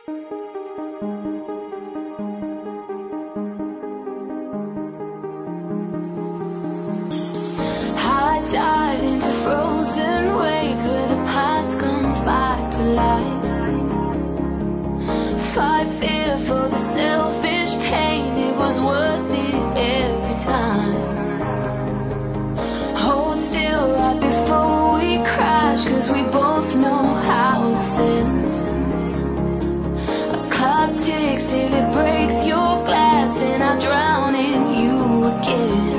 I dive into frozen waves where the past comes back to life. Fight fear for the selfish pain, it was worth it every time. Hold still right before we crash, 'cause we both know how this ends. A clock ticks till it breaks your glass, and I drown in you again.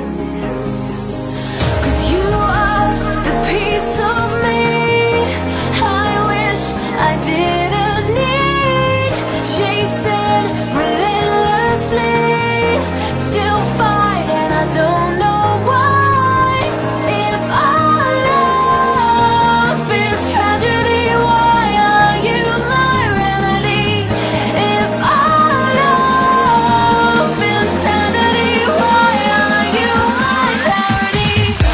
Piece of me I wish I didn't need, chasing relentlessly, still fight and I don't know why. If our love is tragedy, why are you my remedy? If our love is insanity, why are you my parody?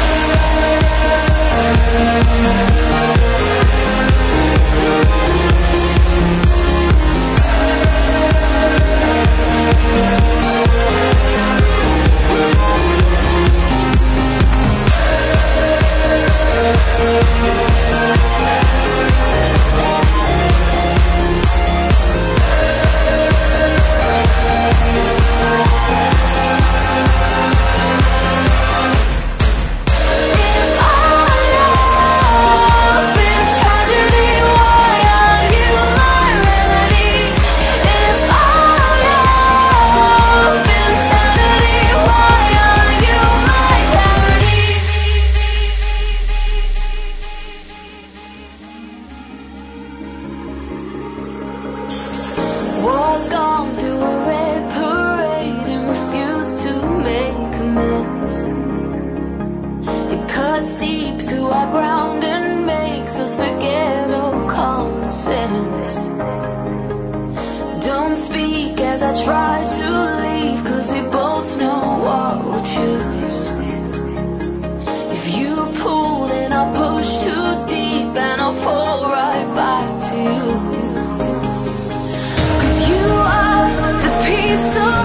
Walk on through a red parade and refuse to make amends. It cuts deep through our ground and makes us forget all common sense. Don't speak as I try to leave, 'cause we both know what we'll choose. If you pull, then I'll push too deep and I'll fall right back to you. You are the piece of